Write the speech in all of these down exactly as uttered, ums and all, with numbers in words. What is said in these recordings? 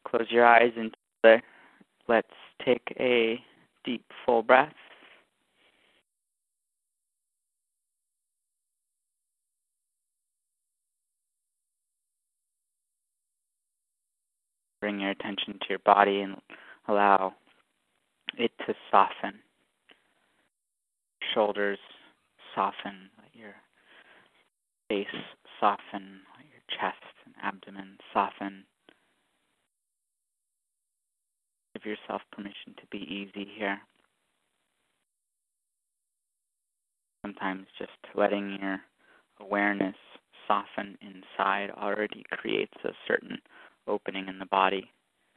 Close your eyes and let's take a deep, full breath. Bring your attention to your body and allow it to soften. Shoulders soften, let your face soften, let your chest and abdomen soften. Give yourself permission to be easy here. Sometimes just letting your awareness soften inside already creates a certain opening in the body.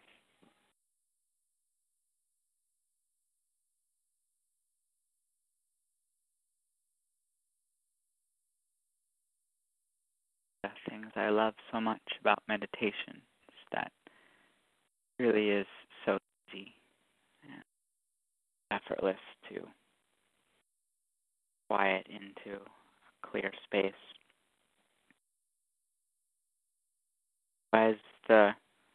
The things I love so much about meditation is that it really is so easy and effortless to quiet into a clear space. As the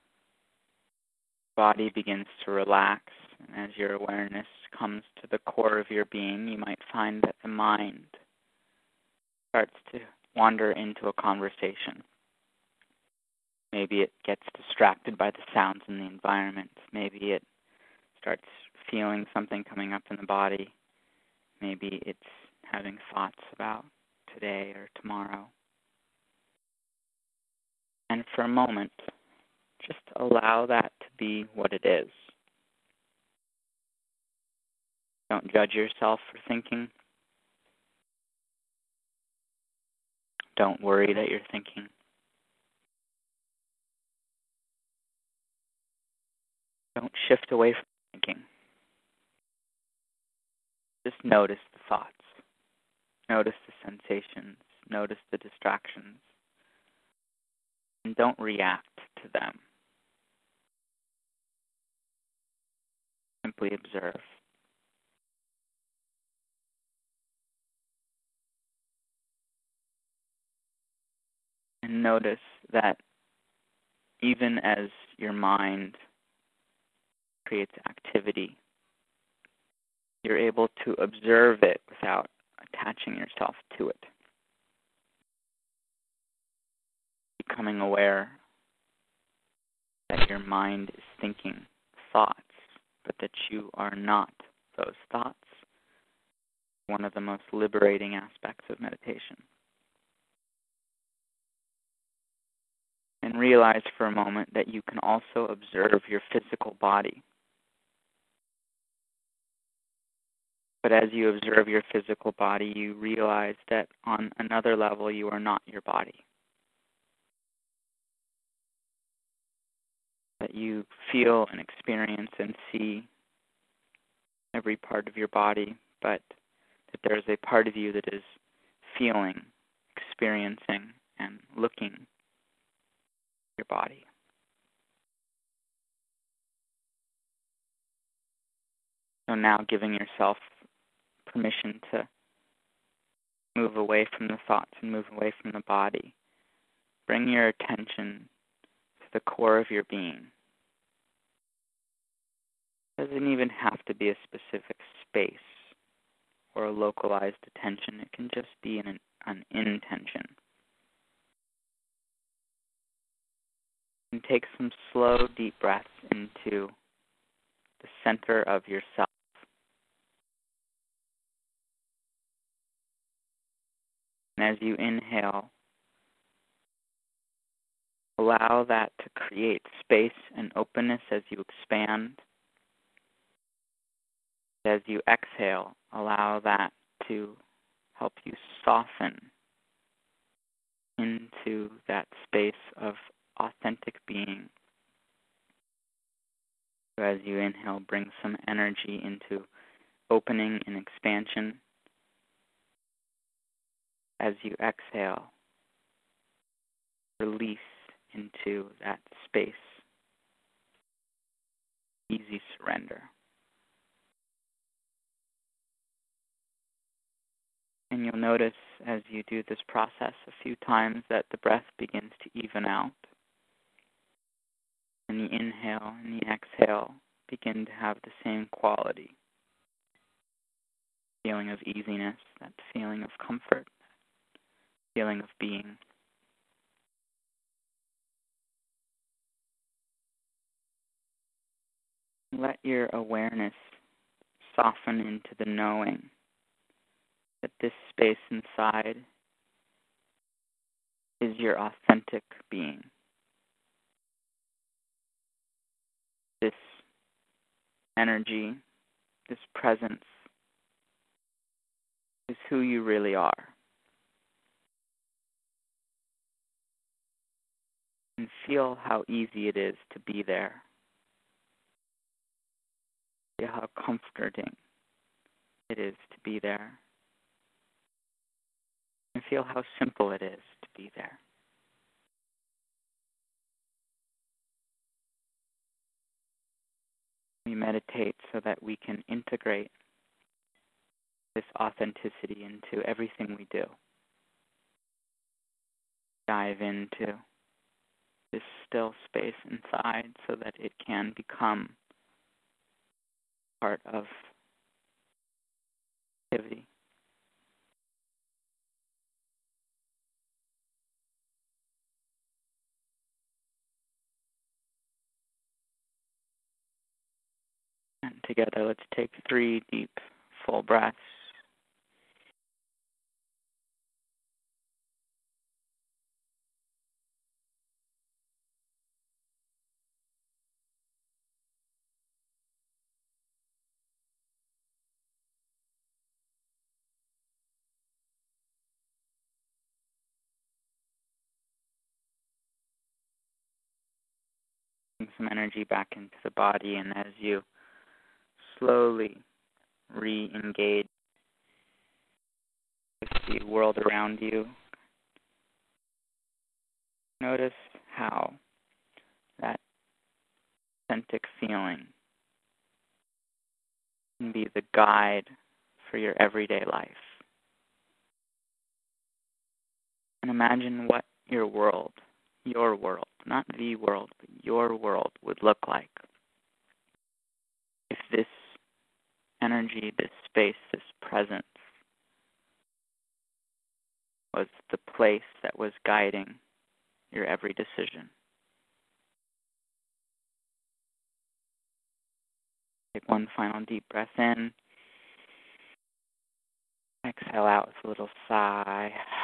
body begins to relax, and as your awareness comes to the core of your being, you might find that the mind starts to wander into a conversation. Maybe it gets distracted by the sounds in the environment. Maybe it starts feeling something coming up in the body. Maybe it's having thoughts about today or tomorrow. And for a moment, just allow that to be what it is. Don't judge yourself for thinking. Don't worry that you're thinking. Don't shift away from thinking. Just notice the thoughts. Notice the sensations. Notice the distractions. And don't react to them. Simply observe. And notice that even as your mind creates activity, you're able to observe it without attaching yourself to it. Becoming aware that your mind is thinking thoughts, but that you are not those thoughts. One of the most liberating aspects of meditation. And realize for a moment that you can also observe your physical body. But as you observe your physical body, you realize that on another level you are not your body. That you feel and experience and see every part of your body, but that there is a part of you that is feeling, experiencing, and looking at your body. So now giving yourself permission to move away from the thoughts and move away from the body. Bring your attention to the core of your being. It doesn't even have to be a specific space or a localized attention. It can just be an, an intention. And take some slow, deep breaths into the center of yourself. And as you inhale, allow that to create space and openness as you expand. As you exhale, allow that to help you soften into that space of authentic being. So as you inhale, bring some energy into opening and expansion. As you exhale, release into that space, easy surrender. And you'll notice as you do this process a few times that the breath begins to even out. And the inhale and the exhale begin to have the same quality. Feeling of easiness, that feeling of comfort, feeling of being. Let your awareness soften into the knowing that this space inside is your authentic being. This energy, this presence, is who you really are. And feel how easy it is to be there. Feel how comforting it is to be there. And feel how simple it is to be there. We meditate so that we can integrate this authenticity into everything we do. Dive into this still space inside so that it can become part of activity. And together, let's take three deep, full breaths. Bring some energy back into the body, and as you slowly re-engage with the world around you, notice how that authentic feeling can be the guide for your everyday life. And imagine what your world, your world, not the world, but your world would look like if this energy, this space, this presence was the place that was guiding your every decision. Take one final deep breath in. Exhale out with a little sigh.